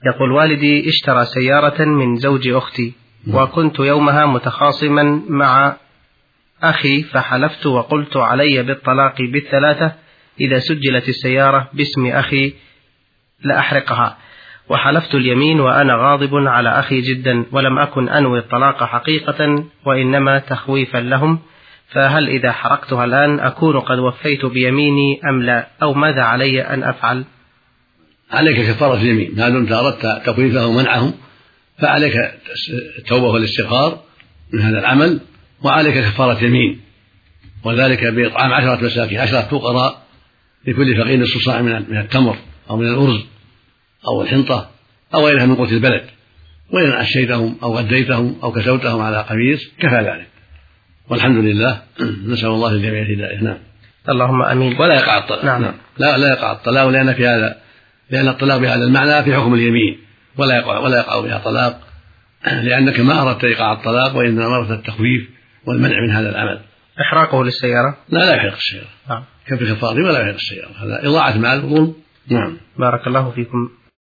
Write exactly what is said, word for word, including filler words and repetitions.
يقول والدي اشترى سيارة من زوج أختي وكنت يومها متخاصما مع أخي فحلفت وقلت علي بالطلاق بالثلاثة إذا سجلت السيارة باسم أخي لأحرقها، وحلفت اليمين وأنا غاضب على أخي جدا ولم أكن أنوي الطلاق حقيقة وإنما تخويفا لهم، فهل إذا حرقتها الآن أكون قد وفيت بيميني أم لا، أو ماذا علي أن أفعل؟ عليك كفارة اليمين ما دمت أردت تخويفه ومنعهم، فعليك التوبة والاستغفار من هذا العمل، وعليك كفارة يمين، وذلك بإطعام عشرة مساكين عشرة فقراء لكل فقير نصف صاع من التمر أو من الأرز أو الحنطة أو غيرها من قوت البلد، وإن عشيتهم أو غديتهم أو كسوتهم على قميص كفى ذلك، والحمد لله. نسأل الله الجميع الهداية. نعم. اللهم آمين. ولا يقع الطلاق. نعم. نعم. لا لا يقع الطلاق، لأن في هذا لأن الطلاق بهذا المعنى في حكم اليمين، ولا يقع ولا يقع بها طلاق، لأنك ما أردت إيقاع الطلاق وإنما أردت التخويف والمنع من هذا العمل. إحراقه للسيارة؟ لا لا يحرق السيارة. نعم. كفر كفاره ولا يحرق السيارة، هذا إضاعة مال وظلم. نعم. بارك الله فيكم.